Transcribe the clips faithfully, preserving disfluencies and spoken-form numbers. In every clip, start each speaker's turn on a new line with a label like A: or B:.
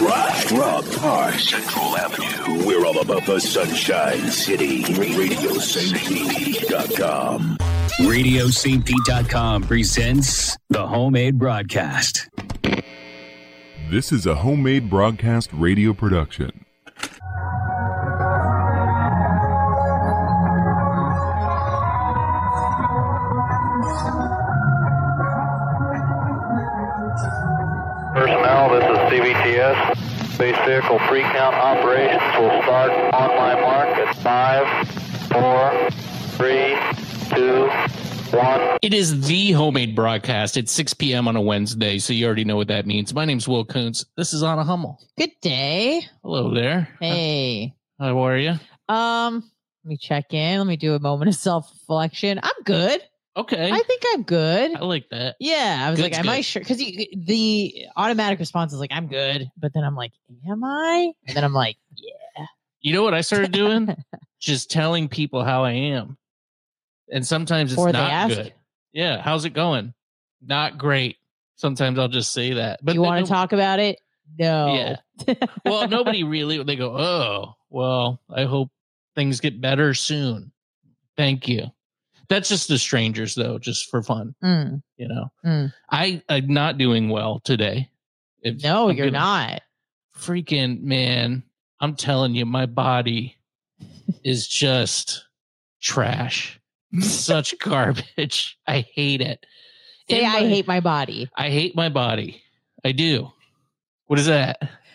A: Rock, Rock Park, Central Avenue. We're all about the Sunshine City. radio st pete dot com. radio st pete dot com presents the Homemade Broadcast.
B: This is a Homemade Broadcast radio production.
C: Personnel, this is C B T S. Space vehicle pre-count operations will start on my mark at five, four, three, two, one.
D: It is the Homemade Broadcast. It's six p.m. on a Wednesday, so you already know what that means. My name's Will Kuntz. This is Anna Hummel.
E: Good day.
D: Hello there.
E: Hey.
D: How are you?
E: Um, let me check in. Let me do a moment of self-reflection. I'm good.
D: Okay.
E: I think I'm good.
D: I like that.
E: Yeah, I was
D: Good's
E: like, am
D: good.
E: I sure? Because the automatic response is like, I'm good. But then I'm like, am I? And then I'm like, yeah.
D: You know what I started doing? Just telling people how I am. And sometimes it's
E: Before they
D: not
E: ask?
D: good. Yeah. How's it going? Not great. Sometimes I'll just say that. But
E: You
D: then
E: want
D: no-
E: to talk about it? No.
D: Yeah. Well, nobody really, they go, oh, well, I hope things get better soon. Thank you. That's just the strangers, though, just for fun.
E: Mm,
D: You know,
E: mm.
D: I, I'm not doing well today. If
E: No,
D: I'm
E: you're
D: gonna-
E: not.
D: Freaking man, I'm telling you, my body is just trash. Such garbage. I hate it.
E: Say
D: In
E: I
D: my-
E: hate my body.
D: I hate my body. I do. What is that?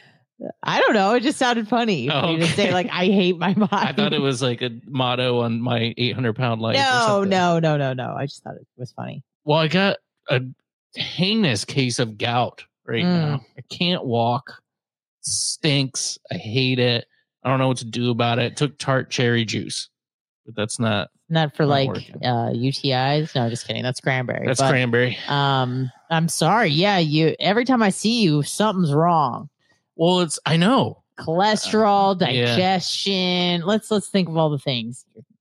E: I don't know. It just sounded funny.
D: Oh,
E: for you to say
D: okay.
E: like I hate my body.
D: I thought it was like a motto on my eight hundred pound life. or
E: No,
D: something.
E: no, no, no, no. I just thought it was funny.
D: Well, I got a heinous case of gout right
E: Mm.
D: now. I can't walk. Stinks. I hate it. I don't know what to do about it. Took tart cherry juice, but that's not.
E: Not for
D: Not
E: like
D: working.
E: uh, U T Is. No, just kidding. That's cranberry.
D: That's
E: but,
D: cranberry.
E: Um, I'm sorry. Yeah, you. Every time I see you, something's wrong.
D: Well, it's. I know.
E: Cholesterol,
D: Uh, yeah.
E: digestion. Let's let's think of all the things.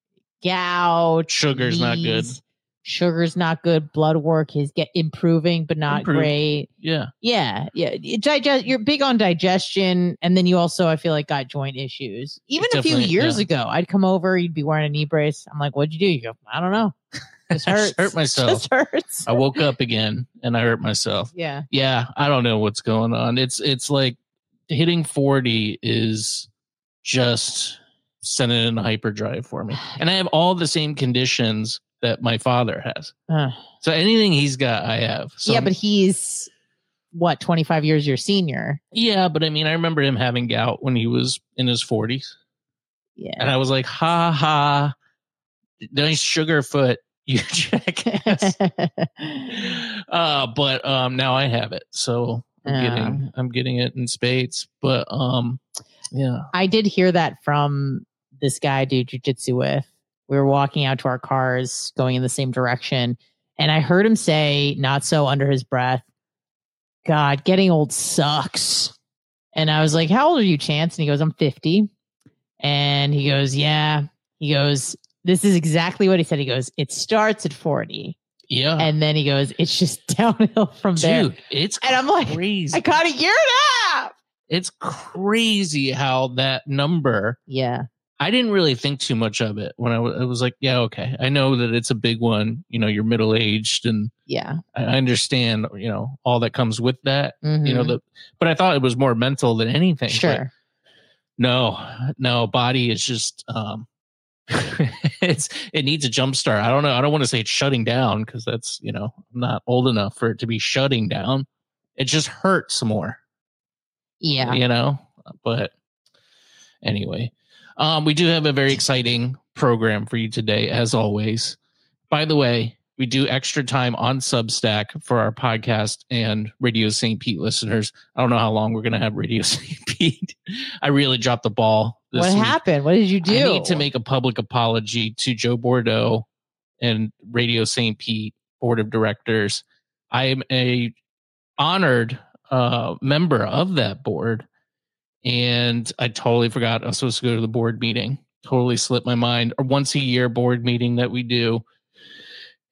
E: Gout,
D: Sugar's not good.
E: knees, Sugar's not good. Blood work is get improving, but not
D: Improved.
E: great.
D: Yeah.
E: Yeah, yeah. It digest. You're big on digestion, and then you also, I feel like, got joint issues. Even a few
D: Definitely,
E: years
D: yeah.
E: ago, I'd come over, you'd be wearing a knee brace. I'm like, "What'd you do?" You go, "I don't know. Just
D: I
E: hurts.
D: just hurt myself.
E: Just hurts."
D: I woke up again and I hurt myself.
E: Yeah.
D: Yeah, I don't know what's going on. It's it's like hitting forty is just sending it in hyperdrive for me. And I have all the same conditions that my father has.
E: Uh,
D: So anything he's got, I have. So
E: yeah, but he's what, twenty-five years your senior.
D: yeah, but I mean, I remember him having gout when he was in his forties. And
E: Yeah.
D: I was like, ha ha, nice sugar foot, you jackass. uh, but um, now I have it. So I'm
E: Yeah.
D: getting I'm getting it in spades. But um, yeah.
E: I did hear that from this guy I do jujitsu with. We were walking out to our cars going in the same direction. And I heard him say, not so under his breath, God, getting old sucks. And I was like, how old are you, Chance? And he goes, I'm fifty. And he goes, yeah. He goes, this is exactly what he said. He goes, it starts at forty.
D: Yeah.
E: And then he goes, it's just downhill from there.
D: Dude, it's
E: And I'm like,
D: crazy.
E: I got a year and a half.
D: It's crazy how that number,
E: Yeah.
D: I didn't really think too much of it when I was, I was like, yeah, okay. I know that it's a big one. You know, you're middle aged and
E: Yeah.
D: I understand, you know, all that comes with that, you know,
E: Mhm.
D: the, but I thought it was more mental than anything. But
E: Sure.
D: no, no, body is just, um, it's, it needs a jump start. I don't know. I don't want to say it's shutting down because that's, you know, I'm not old enough for it to be shutting down. It just hurts more.
E: Yeah.
D: You know, but anyway, um, we do have a very exciting program for you today, as always. By the way, we do extra time on Substack for our podcast and Radio Saint Pete listeners. I don't know how long we're going to have Radio Saint Pete. I really dropped the ball. This
E: What
D: week.
E: happened? What did you do?
D: I need to make a public apology to Joe Bordeaux and Radio Saint Pete board of directors. I am a honored uh, member of that board, and I totally forgot I was supposed to go to the board meeting. Totally slipped my mind. A once a year board meeting that we do,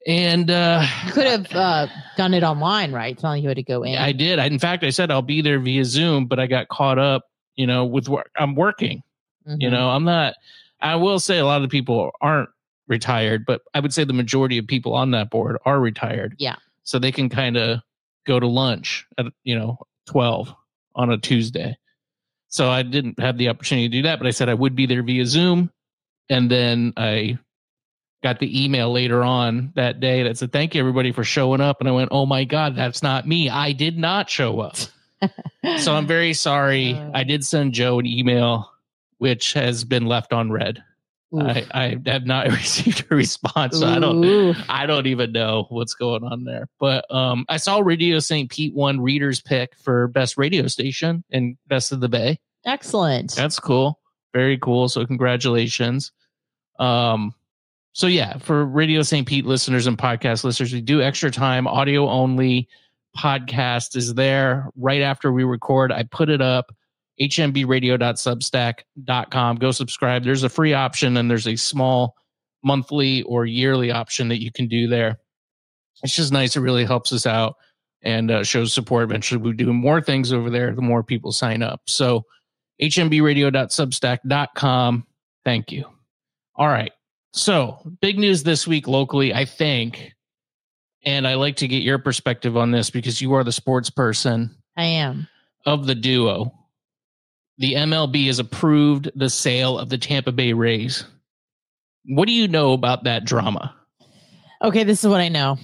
D: And uh,
E: You could have uh, done it online, right? It's not like you had to go in.
D: I did. I, in fact, I said I'll be there via Zoom, but I got caught up, you know, with work. I'm working.
E: Mhm.
D: You know, I'm not. I will say a lot of the people aren't retired, but I would say the majority of people on that board are retired.
E: Yeah.
D: So they can kind of go to lunch at, you know, twelve on a Tuesday. So I didn't have the opportunity to do that, but I said I would be there via Zoom. And then I got the email later on that day that said, thank you everybody for showing up. And I went, oh my God, that's not me. I did not show up. So I'm very sorry.
E: Uh,
D: I did send Joe an email, which has been left on read. I, I have not received a response. So I don't,
E: Oof.
D: I don't even know what's going on there. But um, I saw Radio Saint Pete won Reader's Pick for best radio station and best of the Bay.
E: Excellent.
D: That's cool. Very cool. So congratulations. Um, so yeah, for Radio Saint Pete listeners and podcast listeners, we do extra time, audio only. Podcast is there right after we record. I put it up, h m b radio dot substack dot com. Go subscribe. There's a free option and there's a small monthly or yearly option that you can do there. It's just nice. It really helps us out and uh, shows support. Eventually we'll do more things over there, the more people sign up. So h m b radio dot substack dot com. Thank you. All right. So big news this week locally, I think, and I like to get your perspective on this because you are the sports person
E: I am.
D: of the duo. The M L B has approved the sale of the Tampa Bay Rays. What do you know about that drama?
E: Okay, this is what I know.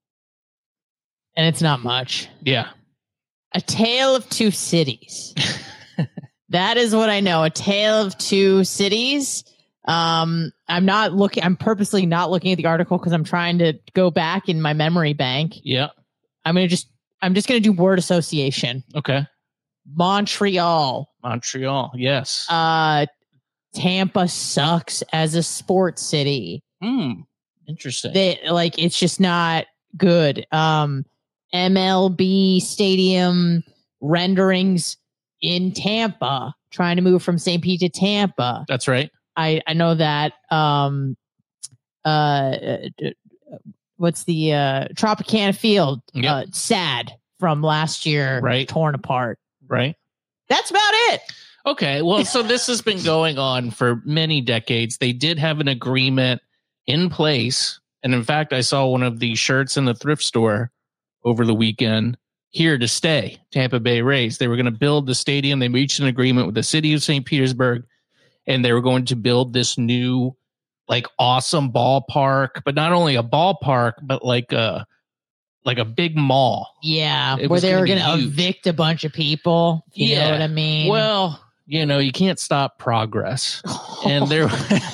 E: And it's not much.
D: Yeah.
E: A tale of two cities. That is what I know. A tale of two cities. Um, I'm not looking, I'm purposely not looking at the article because I'm trying to go back in my memory bank.
D: Yeah.
E: I'm going to just, I'm just going to do word association.
D: Okay.
E: Montreal.
D: Montreal. Yes.
E: Uh, Tampa sucks as a sports city.
D: Hmm. Interesting.
E: They like, it's just not good. Um, M L B stadium renderings in Tampa, trying to move from Saint Pete to Tampa.
D: That's right.
E: I, I know that, um, uh, what's the, uh, Tropicana Field,
D: Yep.
E: uh, sad from last year,
D: Right.
E: torn apart.
D: Right.
E: That's about it.
D: Okay. Well, so this has been going on for many decades. They did have an agreement in place. And in fact, I saw one of the shirts in the thrift store over the weekend, here to stay, Tampa Bay Rays. They were going to build the stadium. They reached an agreement with the city of Saint Petersburg, and they were going to build this new, like, awesome ballpark, but not only a ballpark, but like a, like a big mall.
E: Yeah.
D: It
E: Where
D: was
E: they
D: gonna
E: were
D: be
E: going to
D: huge.
E: evict a bunch of people. If you
D: Yeah.
E: know what I mean?
D: Well, you know, you can't stop progress. And they're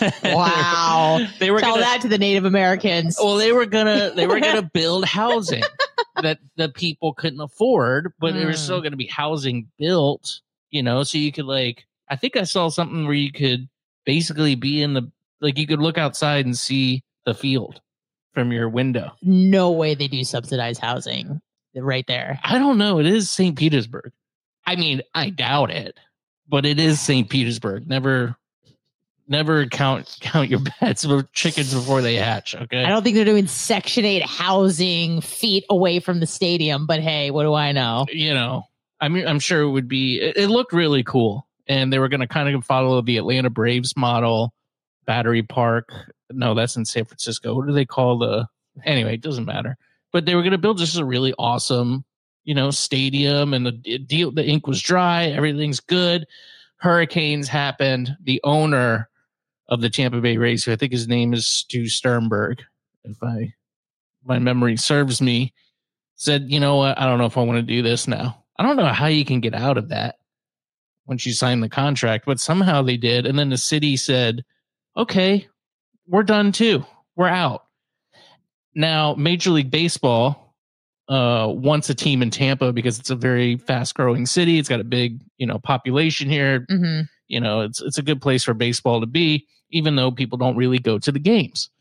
E: wow.
D: they were
E: Tell
D: gonna,
E: that to the Native Americans.
D: well, they were gonna they were gonna build housing that the people couldn't afford, but there was
E: Mm.
D: still gonna be housing built, you know, so you could, like, I think I saw something where you could basically be in the, like, you could look outside and see the field from your window.
E: No way they do subsidized housing right there.
D: I don't know. It is Saint Petersburg. I mean, I doubt it, but it is Saint Petersburg. Never, never count count your bets with chickens before they hatch. Okay.
E: I don't think they're doing Section eight housing feet away from the stadium, but hey, what do I know?
D: You know, I mean, I'm sure it would be. It, it looked really cool, and they were going to kind of follow the Atlanta Braves model, Battery Park. No, that's in San Francisco. What do they call the? Anyway, it doesn't matter. But they were going to build just a really awesome, you know, stadium, and the deal, the ink was dry, everything's good. Hurricanes happened. The owner of the Tampa Bay Rays, who I think his name is Stu Sternberg, if I my memory serves me, said, you know what, I don't know if I want to do this now. I don't know how you can get out of that once you sign the contract, but somehow they did. And then the city said, okay, we're done too. We're out. Now, Major League Baseball uh, wants a team in Tampa because it's a very fast-growing city. It's got a big, you know, population here.
E: Mm-hmm.
D: You know, it's it's a good place for baseball to be, even though people don't really go to the games.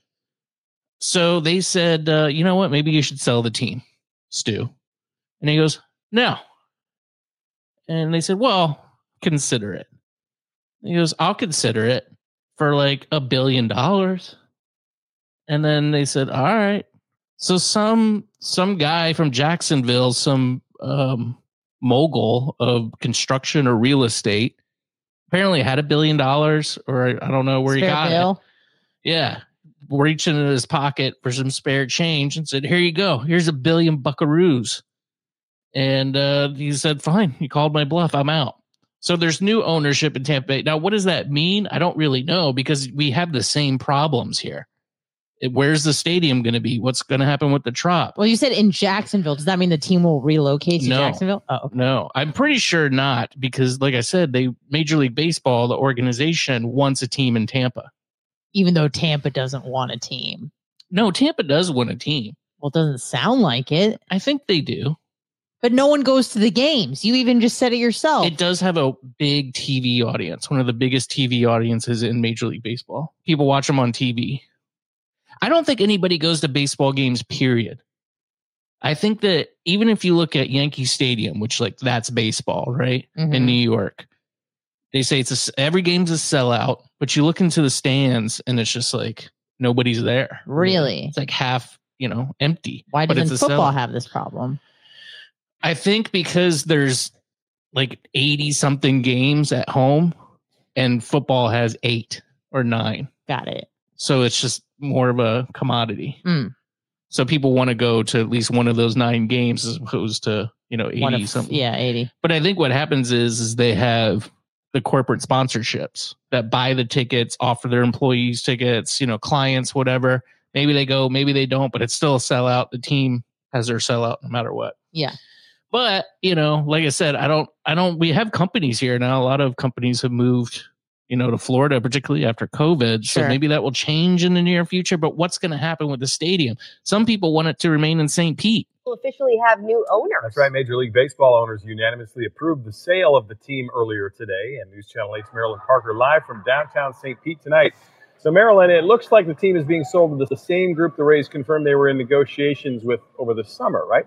D: So they said, uh, you know what? Maybe you should sell the team, Stu. And he goes, no. And they said, well, consider it. And he goes, I'll consider it for like a billion dollars. And then they said, all right. So some some guy from Jacksonville, some um, mogul of construction or real estate, apparently had a billion dollars, or I don't know where
E: Spare
D: he got
E: bill.
D: it. Yeah, reaching in his pocket for some spare change and said, "Here you go. Here's a billion buckaroos." And uh, he said, "Fine, you called my bluff. I'm out." So there's new ownership in Tampa Bay. Now, what does that mean? I don't really know, because we have the same problems here. It, where's the stadium going to be? What's going to happen with the Trop?
E: Well, you said in Jacksonville. Does that mean the team will relocate to
D: No.
E: Jacksonville? Oh, okay.
D: No, I'm pretty sure not, because like I said, they Major League Baseball, the organization, wants a team in Tampa.
E: Even though Tampa doesn't want a team.
D: No, Tampa does want a team.
E: Well, it doesn't sound like it.
D: I think they do.
E: But no one goes to the games. You even just said it yourself.
D: It does have a big T V audience, one of the biggest T V audiences in Major League Baseball. People watch them on T V. I don't think anybody goes to baseball games, period. I think that even if you look at Yankee Stadium, which like that's baseball, right?
E: Mhm.
D: In New York, they say it's a, every game's a sellout, but you look into the stands and it's just like nobody's there.
E: Really?
D: It's like half, you know, empty.
E: Why
D: but
E: doesn't
D: it's a
E: football
D: sellout.
E: have this problem?
D: I think because there's like eighty something games at home and football has eight or nine.
E: Got it.
D: So it's just more of a commodity.
E: Mm.
D: So people want to go to at least one of those nine games as opposed to, you know,
E: One
D: eighty
E: of-
D: something.
E: Yeah, eighty.
D: But I think what happens is, is they have the corporate sponsorships that buy the tickets, offer their employees tickets, you know, clients, whatever. Maybe they go, maybe they don't, but it's still a sellout. The team has their sellout no matter what.
E: Yeah.
D: But, you know, like I said, I don't, I don't, we have companies here now. A lot of companies have moved, you know, to Florida, particularly after COVID. So
E: Sure.
D: maybe that will change in the near future. But what's going to happen with the stadium? Some people want it to remain in Saint Pete.
F: Will officially have new owners.
G: That's right. Major League Baseball owners unanimously approved the sale of the team earlier today. And News Channel eight's Marilyn Parker live from downtown Saint Pete tonight. So, Marilyn, it looks like the team is being sold to the same group the Rays confirmed they were in negotiations with over the summer, right?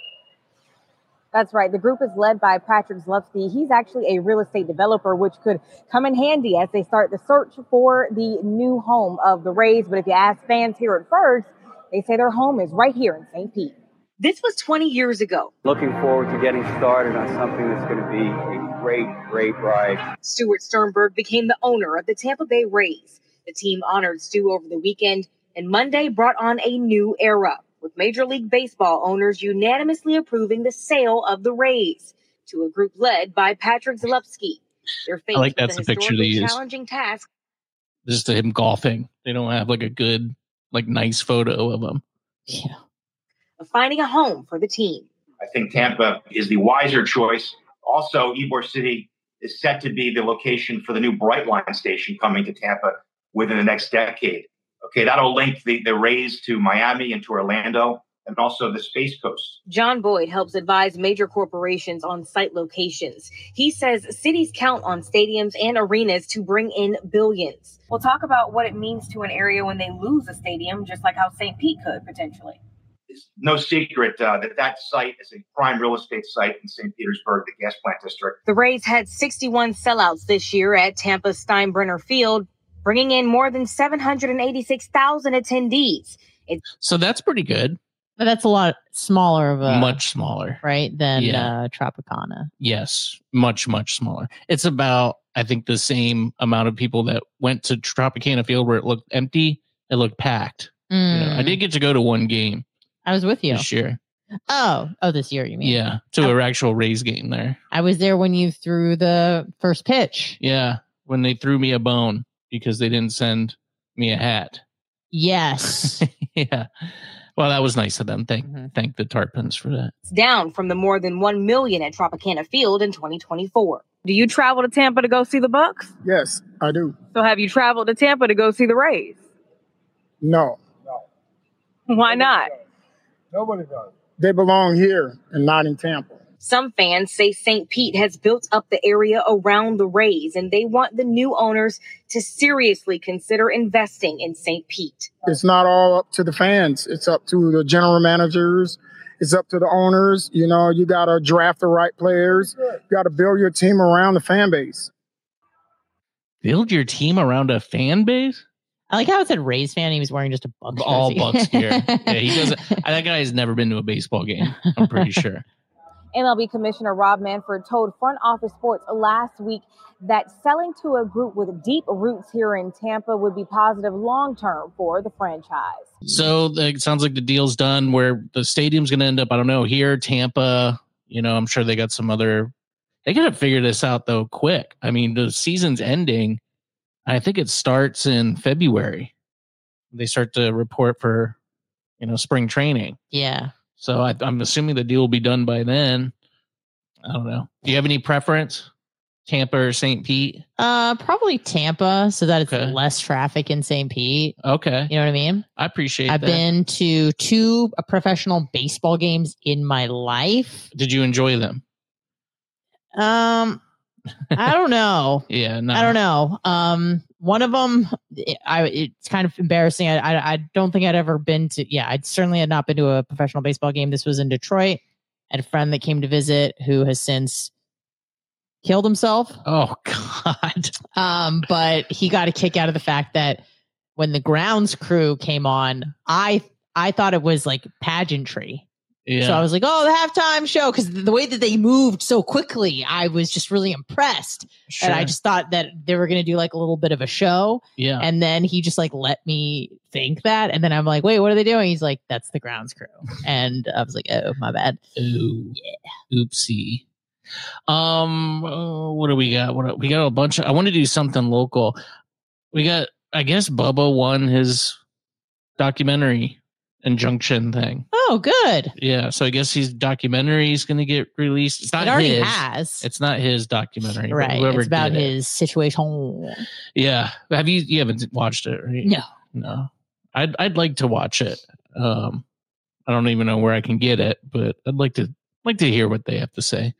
F: That's right. The group is led by Patrick Zalewski. He's actually a real estate developer, which could come in handy as they start the search for the new home of the Rays. But if you ask fans here at Fergs, they say their home is right here in Saint Pete. This was twenty years ago.
H: Looking forward to getting started on something that's going to be a great, great ride.
F: Stuart Sternberg became the owner of the Tampa Bay Rays. The team honored Stu over the weekend, and Monday brought on a new era, with Major League Baseball owners unanimously approving the sale of the Rays to a group led by Patrick Zalewski. They're faced
D: I like
F: with
D: that's
F: a
D: the picture they
F: historically
D: use.
F: challenging task.
D: Just to him golfing. They don't have like a good, like nice photo of him.
E: Yeah.
F: Of finding a home for the team.
I: I think Tampa is the wiser choice. Also, Ybor City is set to be the location for the new Brightline station coming to Tampa within the next decade. Okay, that'll link the, the Rays to Miami and to Orlando and also the Space Coast.
F: John Boyd helps advise major corporations on site locations. He says cities count on stadiums and arenas to bring in billions. We'll talk about what it means to an area when they lose a stadium, just like how Saint Pete could potentially.
I: It's no secret uh, that that site is a prime real estate site in Saint Petersburg, the gas plant district.
F: The Rays had sixty-one sellouts this year at Tampa's Steinbrenner Field, bringing in more than seven hundred eighty-six thousand attendees. It's
D: So that's pretty good.
E: But that's a lot smaller of a
D: Much smaller.
E: right than
D: Yeah.
E: uh, Tropicana.
D: Yes, much, much smaller. It's about, I think, the same amount of people that went to Tropicana Field where it looked empty. It looked packed. You know, I
E: Mm.
D: did get to go to one game
E: I was with you.
D: this year.
E: Oh, oh, this year you mean?
D: Yeah, to
E: Oh.
D: an actual Rays game there.
E: I was there when you threw the first pitch.
D: Yeah, when they threw me a bone because they didn't send me a hat.
E: Yes.
D: Yeah. Well, that was nice of them. Thank
E: Mhm.
D: thank the Tarpons for that.
F: down from the more than one million at Tropicana Field in twenty twenty-four. Do you travel to Tampa to go see the Bucks?
J: Yes, I do.
F: So have you traveled to Tampa to go see the Rays?
J: No,
F: Why not?
J: nobody does. They belong here and not in Tampa.
F: Some fans say Saint Pete has built up the area around the Rays, and they want the new owners to seriously consider investing in Saint Pete.
J: It's not all up to the fans. It's up to the general managers. It's up to the owners. You know, you got to draft the right players. You got to build your team around the fan base.
D: Build your team around a fan base?
E: I like how it said Rays fan. He was wearing just a Bucks
D: All
E: jersey.
D: Bucks gear. Yeah, he doesn't. That guy has never been to a baseball game. I'm pretty sure.
F: M L B Commissioner Rob Manfred told Front Office Sports last week that selling to a group with deep roots here in Tampa would be positive long-term for the franchise.
D: So it sounds like the deal's done where the stadium's going to end up, I don't know, here, Tampa. You know, I'm sure they got some other. They got to figure this out, though, quick. I mean, the season's ending. I think it starts in February. They start to report for, you know, spring training.
E: Yeah.
D: So I, I'm assuming the deal will be done by then. I don't know. Do you have any preference? Tampa or Saint Pete?
E: Uh, probably Tampa, so that it's
D: Okay.
E: less traffic in Saint Pete.
D: Okay.
E: You know what I mean?
D: I appreciate
E: I've
D: that.
E: been to two professional baseball games in my life.
D: Did you enjoy them?
E: Um, I don't know.
D: Yeah, no.
E: I don't know. Um, one of them, I it's kind of embarrassing. I, I I don't think I'd ever been to. Yeah, I certainly had not been to a professional baseball game. This was in Detroit. I had a friend that came to visit who has since killed himself.
D: Oh God.
E: Um, but he got a kick out of the fact that when the grounds crew came on, I I thought it was like pageantry.
D: Yeah.
E: So I was like, oh, the halftime show, because the way that they moved so quickly, I was just really impressed.
D: Sure.
E: And I just thought that they were going to do like a little bit of a show.
D: Yeah.
E: And then he just like let me think that. And then I'm like, wait, what are they doing? He's like, that's the grounds crew. And I was like, oh, my bad.
D: Ooh. Yeah. Oopsie. Um, uh, what do we got? What we got? A bunch of. I want to do something local. We got. I guess Bubba won his documentary injunction thing.
E: Oh, good.
D: Yeah, so I guess his documentary is going to get released. It's not
E: It already
D: his.
E: has.
D: It's not his documentary. but
E: Right.
D: Whoever
E: It's about
D: did it.
E: his situation.
D: Yeah. Have you? You haven't watched it, right?
E: No.
D: No. I'd I'd like to watch it. Um, I don't even know where I can get it, but I'd like to like to hear what they have to say.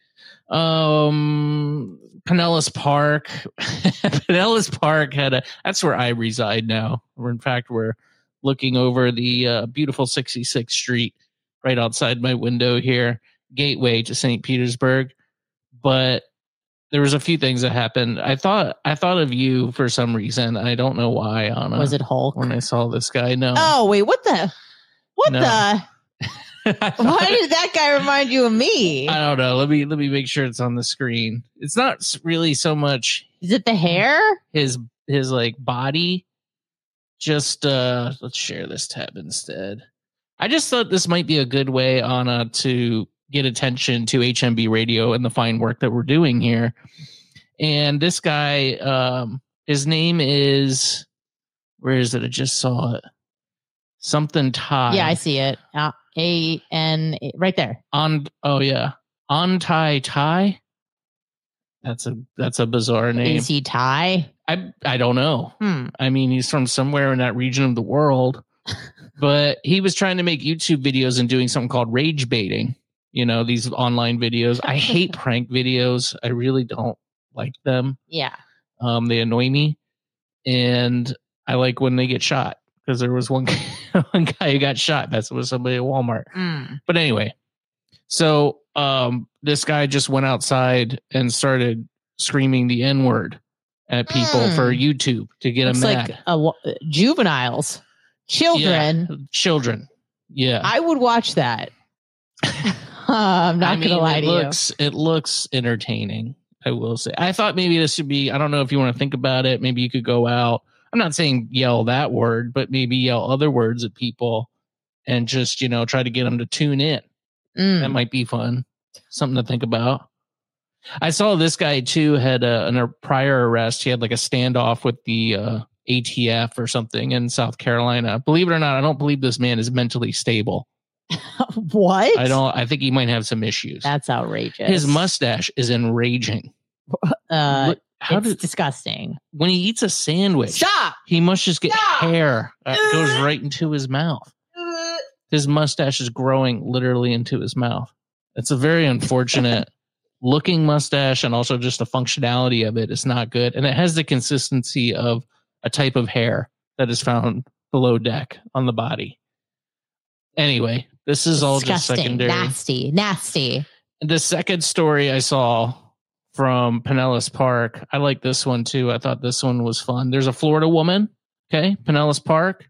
D: Um, Pinellas Park. Pinellas Park had a. That's where I reside now. Or in fact, we're looking over the uh, beautiful sixty-sixth Street right outside my window here, gateway to Saint Petersburg. But there was a few things that happened. I thought I thought of you for some reason. I don't know why, Anna.
E: Was it Hulk?
D: When I saw this guy? No.
E: Oh, wait, what the? What
D: No.
E: the? Why did that guy remind you of me?
D: I don't know. Let me let me make sure it's on the screen. It's not s- really so much
E: Is it the hair?
D: his his like body. Just uh let's share this tab instead. I just thought this might be a good way, Anna, to get attention to H M B Radio and the fine work that we're doing here. And this guy, um, his name is, where is it? I just saw it. Something Thai.
E: Yeah, I see it. Uh, A N right there.
D: On oh yeah, Antai Thai. That's a that's a bizarre name.
E: Is he Thai?
D: I I don't know.
E: Hmm.
D: I mean, he's from somewhere in that region of the world, but he was trying to make YouTube videos and doing something called rage baiting. You know, these online videos. I hate prank videos. I really don't like them.
E: Yeah.
D: Um, they annoy me, and I like when they get shot because there was one guy, one guy who got shot. That's was somebody at Walmart.
E: Mm.
D: But anyway, so um, this guy just went outside and started screaming the N word at people
E: Mm.
D: for YouTube to get
E: Looks
D: them
E: like
D: mad.
E: a, wa- juveniles, children.
D: Yeah, children. Yeah,
E: I would watch that. I'm not
D: I mean,
E: gonna lie
D: it
E: to
D: looks it looks entertaining. I will say. I thought maybe this should be. I don't know if you want to think about it. Maybe you could go out. I'm not saying yell that word, but maybe yell other words at people, and just you know try to get them to tune in.
E: you. Mm.
D: That might be fun. Something to think about. I saw this guy too had a, an, a prior arrest. He had like a standoff with the uh, A T F or something in South Carolina. Believe it or not, I don't believe this man is mentally stable.
E: What?
D: I don't. I think he might have some issues.
E: That's outrageous.
D: His mustache is enraging.
E: Uh,
D: Look, how
E: it's
D: did
E: disgusting.
D: when he eats a sandwich?
E: Stop.
D: He must just get
E: Stop.
D: hair that goes right into his mouth. His mustache is growing literally into his mouth. It's a very unfortunate looking mustache, and also just the functionality of it is not good. And it has the consistency of a type of hair that is found below deck on the body. Anyway, this is all just
E: Disgusting.
D: secondary.
E: Nasty. Nasty.
D: The second story I saw from Pinellas Park, I like this one too. I thought this one was fun. There's a Florida woman Okay, Pinellas Park.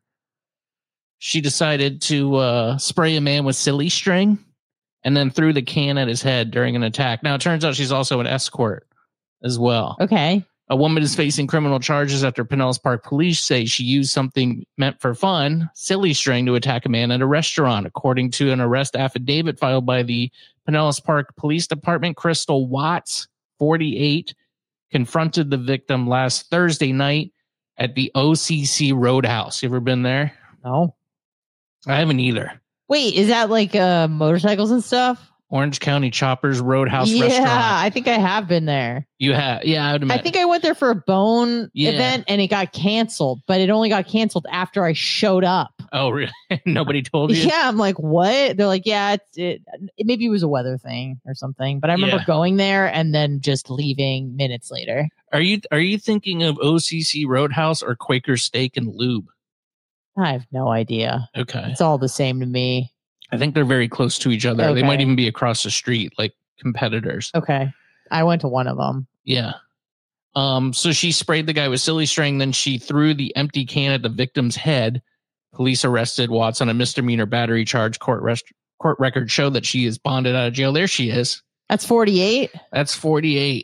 D: She decided to uh, spray a man with silly string and then threw the can at his head during an attack. Now, it turns out she's also an escort as well.
E: Okay.
D: A woman is facing criminal charges after Pinellas Park police say she used something meant for fun, silly string, to attack a man at a restaurant. According to an arrest affidavit filed by the Pinellas Park Police Department, Crystal Watts, forty-eight, confronted the victim last Thursday night at the O C C Roadhouse. You ever been there?
E: No.
D: I haven't either.
E: Wait, is that like uh, motorcycles and stuff?
D: Orange County Choppers Roadhouse
E: yeah,
D: Restaurant.
E: Yeah, I think I have been there.
D: You have? Yeah, I would imagine.
E: I think I went there for a bone
D: Yeah.
E: event and it got canceled, but it only got canceled after I showed up.
D: Oh, really? Nobody told you?
E: Yeah, I'm like, what? They're like, yeah, it's, it, it maybe it was a weather thing or something. But I remember
D: Yeah.
E: going there and then just leaving minutes later.
D: Are you are you thinking of O C C Roadhouse or Quaker Steak and Lube?
E: I have no idea.
D: Okay.
E: It's all the same to me.
D: I think they're very close to each other. They
E: Okay.
D: might even be across the street, like competitors.
E: Okay. I went to one of them.
D: Yeah. Um. So she sprayed the guy with silly string, then she threw the empty can at the victim's head. Police arrested Watts on a misdemeanor battery charge. Court rest- court records show that she is bonded out of jail. There she is.
E: That's forty-eight.
D: That's forty-eight.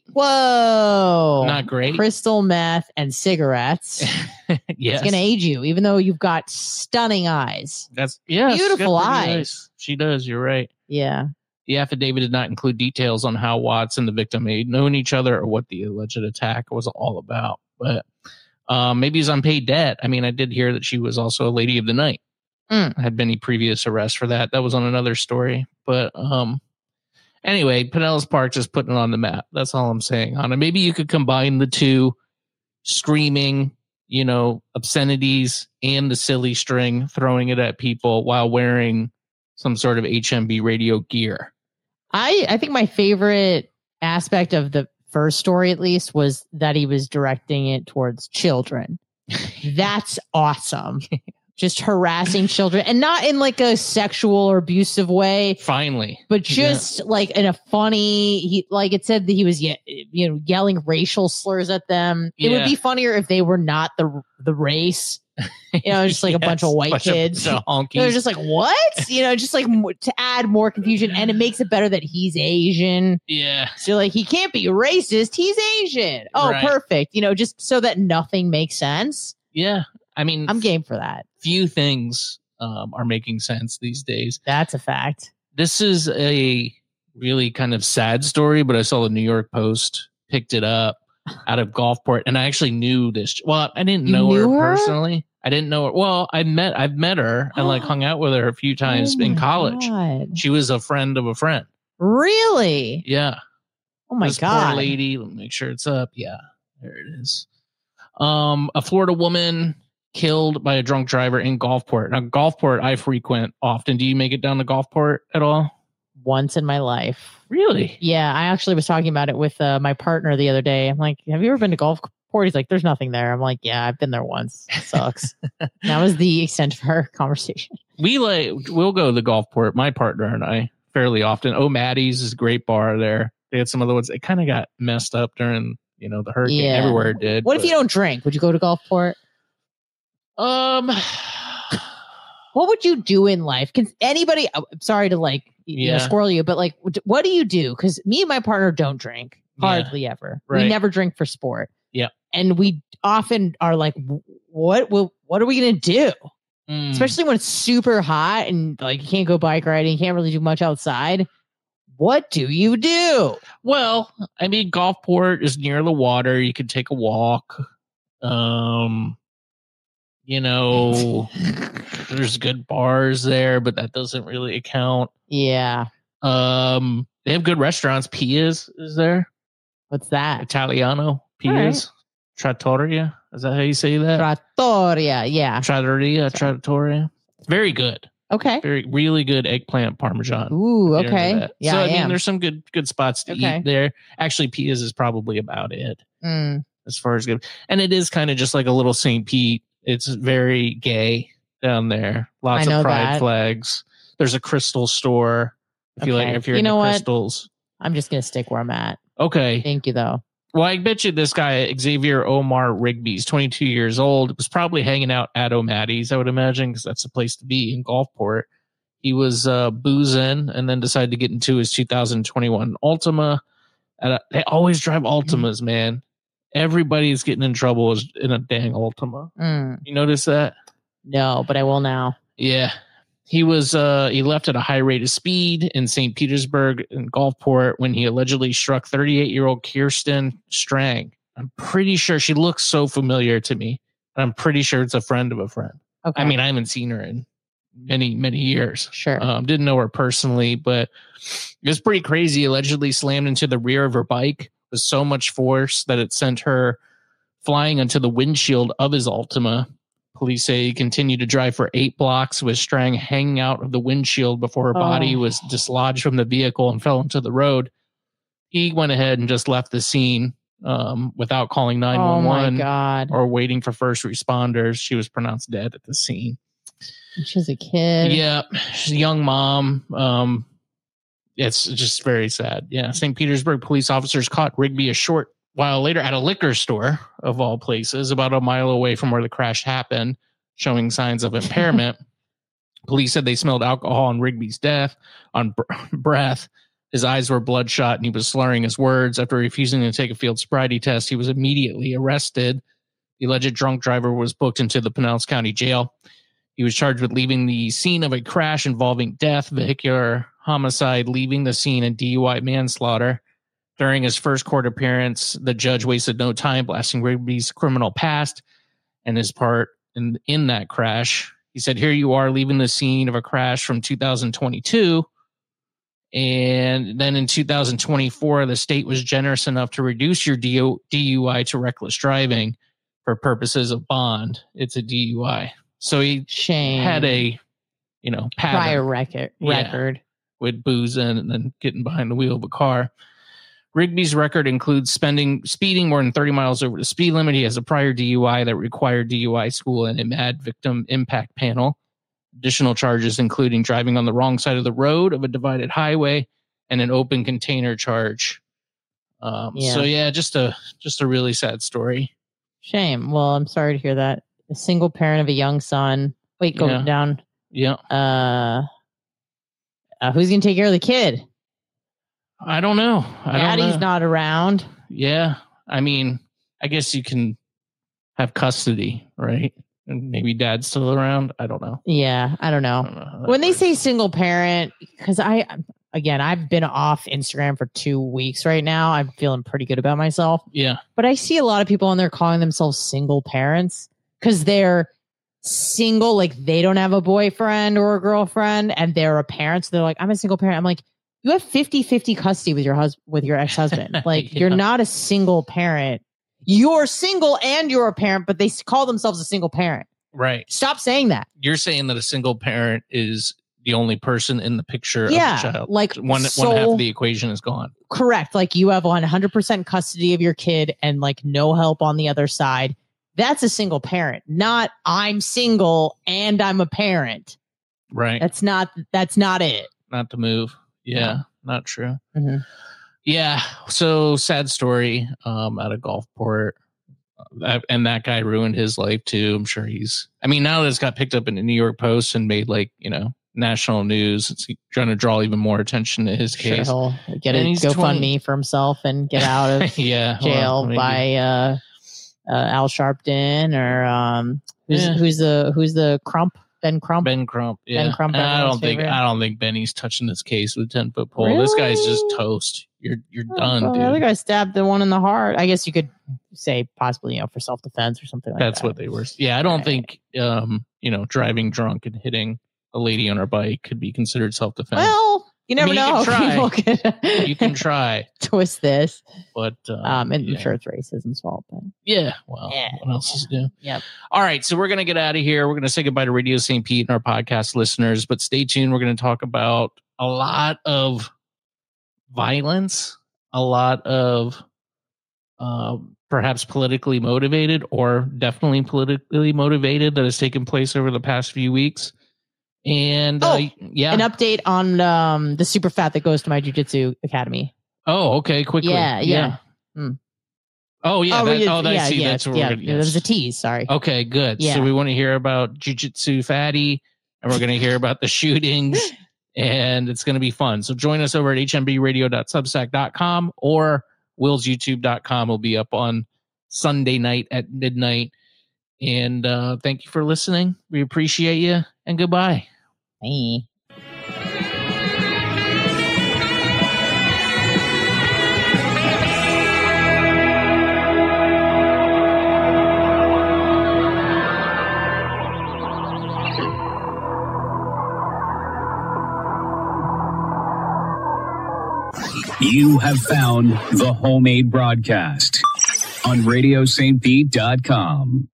E: Whoa.
D: Not great.
E: Crystal meth and cigarettes.
D: Yes.
E: It's going to age you, even though you've got stunning eyes.
D: That's yeah.
E: Beautiful eyes.
D: She does. You're right.
E: Yeah.
D: The affidavit did not include details on how Watts and the victim had known each other or what the alleged attack was all about. But um, maybe he's unpaid debt. I mean, I did hear that she was also a lady of the night.
E: Mm.
D: Had many previous arrests for that. That was on another story. But um, anyway, Pinellas Park just putting it on the map. That's all I'm saying. Anna, maybe you could combine the two, screaming, you know, obscenities and the silly string, throwing it at people while wearing some sort of H M B radio gear.
E: I, I think my favorite aspect of the first story, at least, was that he was directing it towards children. That's awesome. Just harassing children, and not in like a sexual or abusive way.
D: Finally,
E: but just yeah. like in a funny, he like it said that he was ye- you know yelling racial slurs at them. It
D: Yeah.
E: would be funnier if they were not the the race. You know, just like a
D: Yes,
E: bunch of white
D: bunch of-
E: kids.
D: bunch of honkies.
E: They're just like, what? You know, just like mo- to add more confusion, and it makes it better that he's Asian.
D: Yeah.
E: So like he can't be racist. He's Asian. Oh,
D: Right.
E: perfect. You know, just so that nothing makes sense.
D: Yeah. I mean,
E: I'm game for that.
D: few things um, are making sense these days.
E: That's a fact.
D: This is a really kind of sad story, but I saw the New York Post picked it up out of Gulfport, and I actually knew this. Well, I didn't
E: You
D: know her,
E: knew her?
D: personally. I didn't know her. Well, I met I've met her and like hung out with her a few times
E: Oh
D: in
E: my
D: college.
E: God.
D: She was a friend of a friend.
E: Really?
D: Yeah.
E: Oh my
D: This
E: God.
D: poor lady. Let me make sure it's up. Yeah, there it is. Um, a Florida woman killed by a drunk driver in Gulfport. Now, Gulfport I frequent often. Do you make it down to Gulfport at all?
E: Once in my life.
D: Really?
E: Yeah, I actually was talking about it with uh, my partner the other day. I'm like, have you ever been to Gulfport? He's like, there's nothing there. I'm like, yeah, I've been there once. It sucks. That was the extent of our conversation.
D: We like we'll go to the Gulfport, my partner and I, fairly often. Oh, Maddie's is a great bar there. They had some other ones. It kind of got messed up during, you know, the hurricane.
E: Yeah.
D: Everywhere it did.
E: What if
D: but-
E: you don't drink? Would you go to Gulfport?
D: Um,
E: What would you do in life? Can anybody? I'm sorry to like you know
D: Yeah.
E: squirrel you, but like, what- what do you do? Because me and my partner don't drink hardly ever. We
D: Right.
E: never drink for sport.
D: Yeah.
E: And we often are like, what? What, what are we gonna do?
D: Mm.
E: Especially when it's super hot and like you can't go bike riding, you can't really do much outside. What do you do?
D: Well, I mean, Gulfport is near the water. You could take a walk. Um, you know, there's good bars there, but that doesn't really count.
E: Yeah.
D: Um, they have good restaurants. Pia's is there?
E: What's that?
D: Italiano. Pia's. Trattoria. Is that how you say that?
E: Trattoria. Yeah.
D: Trattoria. Trattoria. Very good.
E: Okay.
D: Very, really good eggplant parmesan.
E: Ooh,
D: If you're into
E: okay.
D: that.
E: Yeah,
D: so, I,
E: I
D: mean,
E: am.
D: there's some good good spots to
E: Okay.
D: eat there. Actually, Pia's is probably about it
E: Mm.
D: as far as good. And it is kind of just like a little Saint Pete. It's very gay down there. Lots
E: I know
D: of pride
E: that.
D: flags. There's a crystal store. If you like,
E: Okay.
D: if you're
E: You
D: into
E: know what?
D: crystals.
E: I'm just gonna stick where I'm at.
D: Okay.
E: Thank you, though.
D: Well, I bet you this guy, Xavier Omar Rigby, is twenty-two years old. Was probably hanging out at O'Matty's, I would imagine, because that's the place to be in Gulfport. He was uh, boozing and then decided to get into his two thousand twenty-one Altima. And, uh, they always drive Altimas, man. Everybody's getting in trouble in a dang Altima.
E: Mm.
D: You notice that?
E: No, but I will now.
D: Yeah. He was uh, he left at a high rate of speed in Saint Petersburg in Gulfport when he allegedly struck thirty-eight-year-old Kirsten Strang. I'm pretty sure she looks so familiar to me. And I'm pretty sure it's a friend of a friend.
E: Okay.
D: I mean, I haven't seen her in many, many years.
E: Sure.
D: Um, didn't know her personally, but it was pretty crazy. Allegedly slammed into the rear of her bike with so much force that it sent her flying onto the windshield of his Altima. Police say he continued to drive for eight blocks with Strang hanging out of the windshield before her oh. body was dislodged from the vehicle and fell into the road. He went ahead and just left the scene um, without calling nine one one
E: oh my God.
D: or waiting for first responders. She was pronounced dead at the scene.
E: She's a kid.
D: Yeah, she's a young mom. Um, it's just very sad. Yeah, Saint Petersburg police officers caught Rigby a short while later at a liquor store, of all places, about a mile away from where the crash happened, showing signs of impairment. Police said they smelled alcohol on Rigby's death, on br- breath. His eyes were bloodshot and he was slurring his words. After refusing to take a field sobriety test, he was immediately arrested. The alleged drunk driver was booked into the Pinellas County Jail. He was charged with leaving the scene of a crash involving death, vehicular homicide, leaving the scene, and D U I manslaughter. During his first court appearance, the judge wasted no time blasting Rigby's criminal past and his part in, in that crash. He said, here you are leaving the scene of a crash from two thousand twenty-two. And then in two thousand twenty-four, the state was generous enough to reduce your D U I to reckless driving for purposes of bond. It's a D U I. So he
E: Shame.
D: had a, you know, pattern.
E: prior record, record.
D: Yeah, with boozing and then getting behind the wheel of a car. Rigby's record includes spending speeding more than thirty miles over the speed limit. He has a prior D U I that required D U I school and a M A D victim impact panel. Additional charges including driving on the wrong side of the road of a divided highway and an open container charge. Um, yeah. So yeah, just a just a really sad story.
E: Shame. Well, I'm sorry to hear that. A single parent of a young son. Wait, go
D: yeah.
E: down.
D: Yeah.
E: Uh, uh, who's gonna take care of the kid?
D: I don't know. I
E: Daddy's
D: don't know.
E: not around.
D: Yeah. I mean, I guess you can have custody, right? And maybe dad's still around. I don't know.
E: Yeah, I don't know.
D: I don't know
E: when they
D: works.
E: say single parent, because I, again, I've been off Instagram for two weeks right now. I'm feeling pretty good about myself.
D: Yeah.
E: But I see a lot of people on there calling themselves single parents because they're single, like they don't have a boyfriend or a girlfriend and they're a parent. So they're like, I'm a single parent. I'm like, you have fifty-fifty custody with your husband, with your ex-husband. Like yeah. You're not a single parent. You're single and you're a parent, but they call themselves a single parent.
D: Right.
E: Stop saying that.
D: You're saying that a single parent is the only person in the picture
E: yeah,
D: of the child.
E: Like
D: one,
E: so,
D: one half of the equation is gone.
E: Correct. Like you have one hundred percent custody of your kid and like no help on the other side. That's a single parent, not I'm single and I'm a parent.
D: Right.
E: That's not, that's not it.
D: Not the move. Yeah, yeah. Not true.
E: Mm-hmm.
D: Yeah. So sad story um, out of Gulfport. Uh, and that guy ruined his life too. I'm sure he's, I mean, now that it's got picked up in the New York Post and made like, you know, national news, it's trying to draw even more attention to his
E: sure
D: case.
E: He'll get a GoFundMe for himself and get out of
D: yeah,
E: jail
D: well,
E: by uh, uh, Al Sharpton or um, who's,
D: yeah.
E: who's the, who's the Crump? Ben Crump.
D: Ben Crump. Yeah.
E: Ben Crump.
D: I don't think
E: favorite.
D: I don't think Benny's touching this case with ten foot pole.
E: Really?
D: This guy's just toast. You're you're
E: oh,
D: done,
E: well,
D: dude.
E: The other guy stabbed the one in the heart. I guess you could say possibly, you know, for self defense or something like
D: That's
E: that.
D: what they were. Yeah, I don't
E: right.
D: think um, you know, driving drunk and hitting a lady on her bike could be considered self defense.
E: Well, you never
D: I mean,
E: know.
D: You can
E: People
D: try.
E: could
D: you can try.
E: Twist this.
D: But uh,
E: um and
D: yeah.
E: I'm sure it's racism's fault, but
D: yeah, well,
E: yeah.
D: what else is new?
E: Yep.
D: All right, so we're gonna get out of here. We're gonna say goodbye to Radio Saint Pete and our podcast listeners, but stay tuned. We're gonna talk about a lot of violence, a lot of uh, perhaps politically motivated or definitely politically motivated that has taken place over the past few weeks. And
E: oh,
D: uh, yeah,
E: an update on um, the super fat that goes to my jiu-jitsu academy.
D: Oh, okay. Quickly.
E: Yeah, yeah. yeah. Mm.
D: Oh yeah,
E: Oh,
D: that,
E: yeah,
D: oh, I
E: yeah,
D: see.
E: yeah,
D: That's what
E: yeah.
D: we're gonna.
E: There was
D: Yes.
E: a tease. Sorry.
D: Okay, good.
E: Yeah.
D: So we want to hear about Jiu-Jitsu Fatty, and we're going to hear about the shootings, and it's going to be fun. So join us over at h m b radio dot substack dot com or wills youtube dot com. Will be up on Sunday night at midnight. And uh, thank you for listening. We appreciate you, and goodbye.
E: Bye.
A: You have found the Homemade Broadcast on radio st pete dot com.